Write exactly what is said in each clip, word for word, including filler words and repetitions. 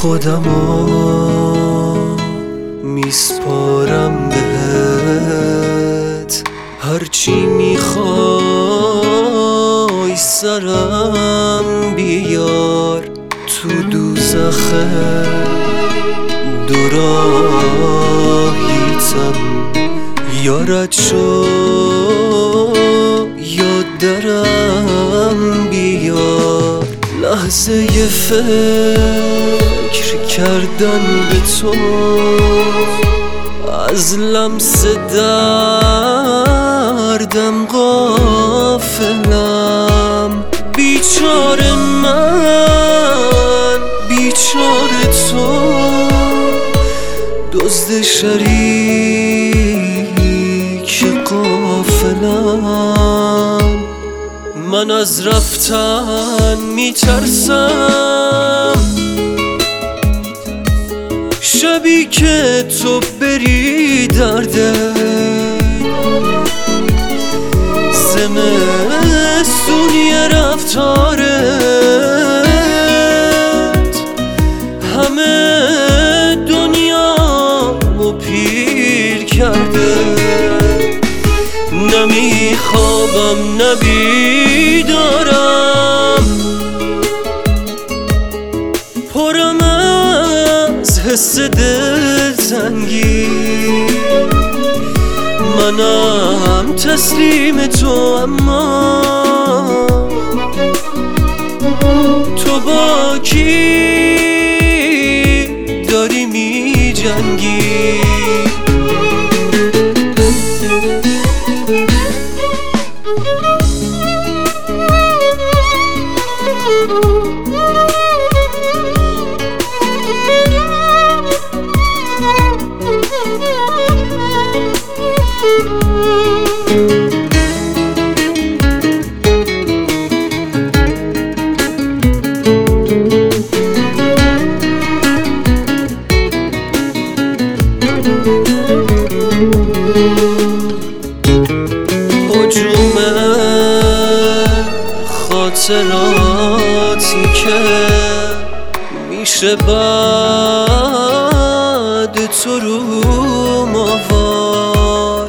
خودمو میسپارم بهت، هرچی میخوای سرم بیار. تو دوزخه دو راهیتم، یارت شو یا درم بیار. لحظه ی فکر کردن به تو، از لمس دردم غافلم. بیچاره من، بیچاره تو، دزد شریک غافلم. من از رفتن میترسم، شبی که تو بری درده. زمستونی رفتارت همه دنیامو پیر کرده. نمیخوابم نبیدارم، پرم از حس دلتنگی. منم تسلیم تو، اما تو با کی داری می جنگی؟ هجوم خاطراتی که میشه بعد تو رو ماوار.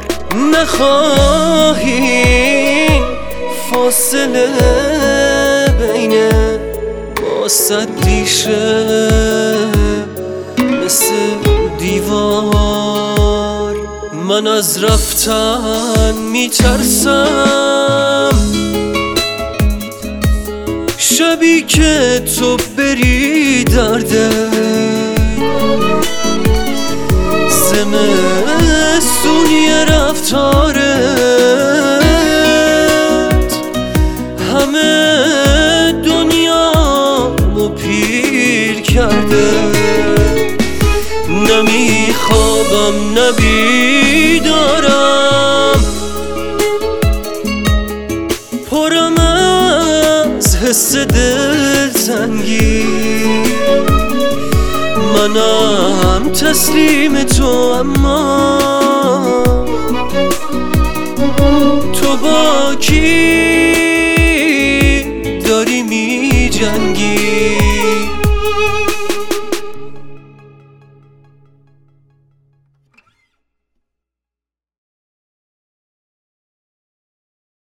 نخواهی فاصله بین ما سدی شه مثل دیوار. من از رفتن میترسم، شبی که تو بری درده. زمستونی رفتارت همه دنیامو پیر کرده. نمیخوابم نبیدارم، پرم از حس دلتنگی. منم تسلیم تو، اما تو با کی